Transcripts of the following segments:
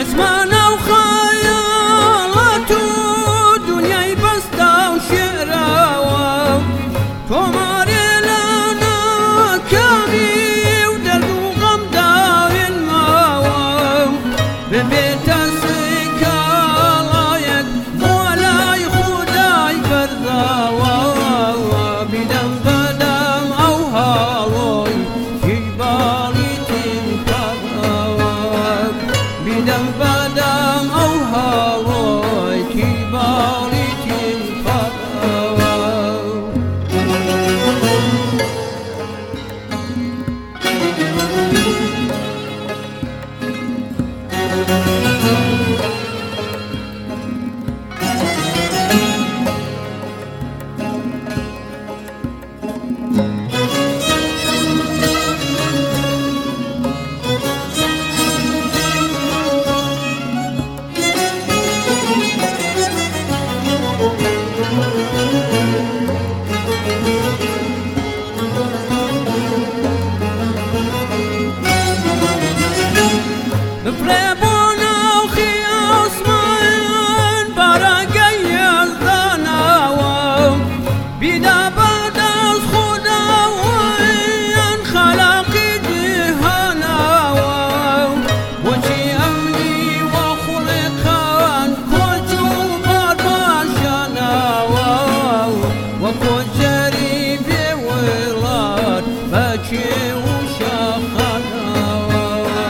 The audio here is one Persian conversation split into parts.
رسمنا وخيالات ودنياي بسطة وشعرة توماري لنا كامي ودرد وغم داين ماوى ببيت السكة لايك مولاي خداي برضاوى بدم بدم أو هاوي جبالي تنكرا بدم بدم أو هاوي جبالي تنكرا بفريبونا وخياس من برقي الظناوى بدا بدس خداوين خلاقي جهناوى وشي أمني وخلقان كوجو برباشناوى وكوج جريبي ولاد بكي وشخناوى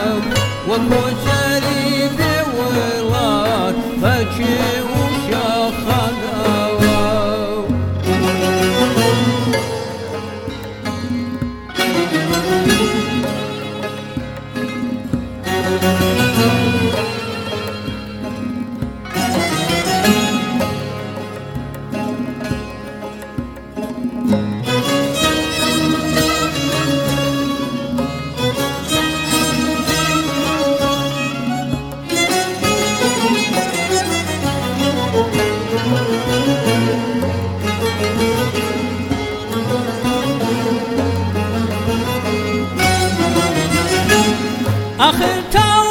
وكوجري بولاد بكي وشخناوى آخر تا